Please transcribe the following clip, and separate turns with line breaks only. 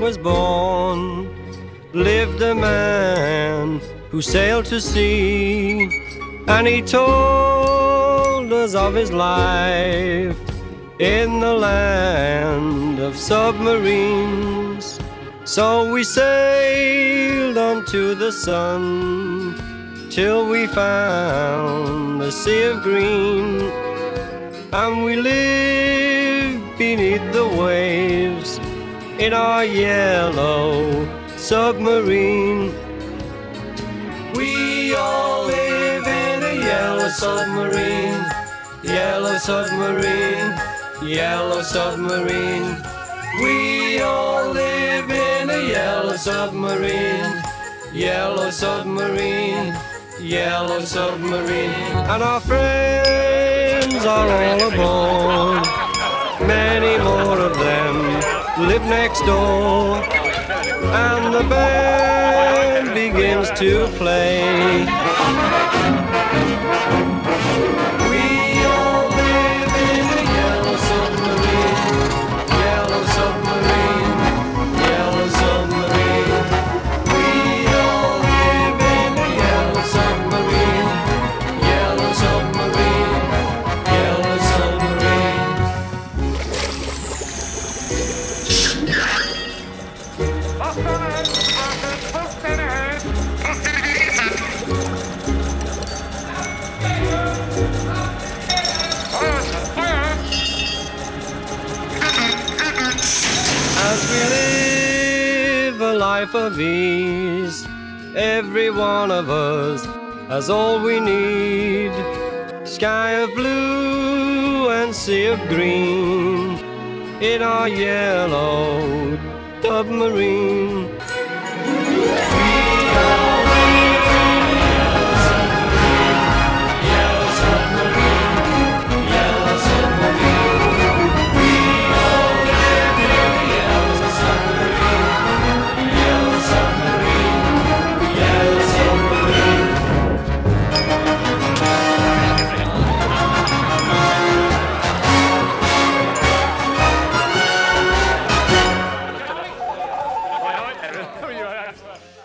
was born, lived a man who sailed to sea, and he told us of his life in the land of submarines. So we sailed unto the sun till we found the sea of green, and we lived beneath the waves in our yellow submarine. We all live in a yellow submarine, yellow submarine, yellow submarine. We all live in a yellow submarine, yellow submarine, yellow submarine. And our friends are all aboard, many more of them live next door, and the band begins to play. We all live in a yellow submarine, yellow submarine, yellow submarine. We all live in a yellow submarine, yellow submarine, yellow submarine. As we live a life of ease, every one of us has all we need. Sky of blue and sea of green in our yellow submarine.
Ja,